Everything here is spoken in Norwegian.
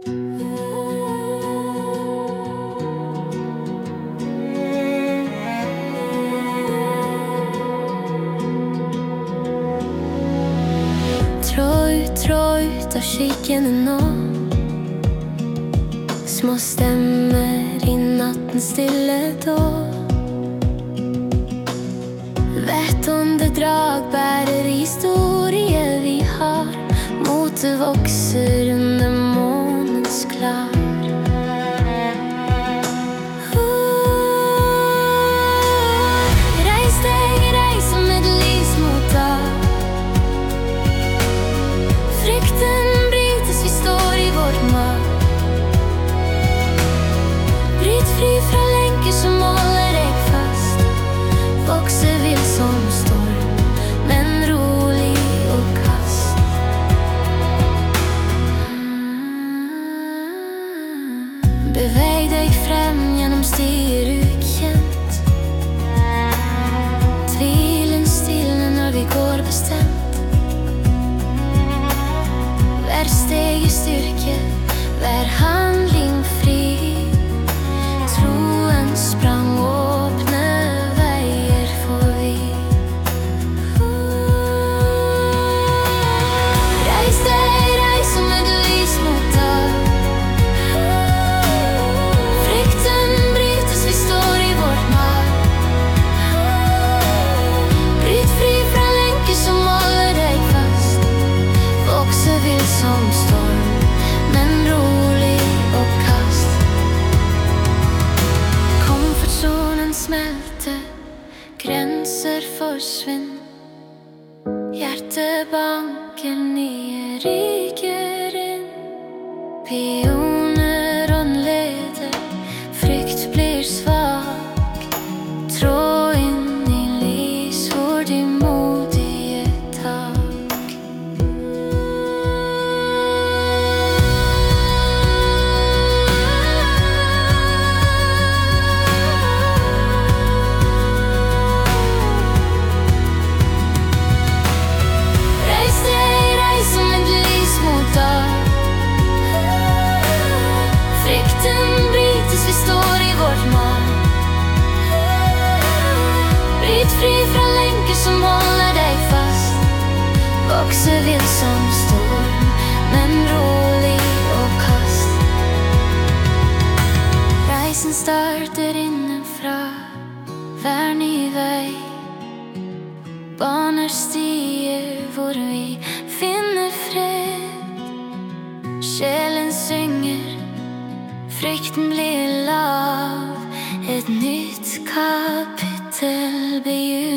Trå ut av skyggene nå. Små stemmer i natten stille då. Hvert åndedrag bærer historie vi har. Motet vokser under månens klar. Reis deg, reis som et lys mot dag. Frykten brytes, vi står i vårt mag. Bryt fri fra lenker som holder deg fast. Vokse vil som storm, men rolig og kast. Beveg deg frem gjennom stier ukjent. Tvilen stilner når vi går bestemt. Hver steg i styrke, hver handling fri. Troen sprang åpne veier for vi. Reis deg, reis som et lys mot dag. Frykten brytes, vi står i vårt mag. Bryt fri fra lenker som holder deg fast. Vokse vil som storm, men rolig og kast. Komfortsonen smelter, grenser forsvinner. Hjertet banker, nye ryker inn. Pioner åndleder, frykt blir svak. Trå inn i lys hvor de modige tak. Reis deg, reis som et lys mot dag. Frykten brytes, vi står i vårt mag. Bryt fri fra lenker som holder deg fast. Vokse vil som storm, men rolig og kast. Reisen starter innenfra, hver ny vei. Baner stier hvor vi finner fred. Sjelen synger, frykten blir lav. Et nytt kapittel begynner.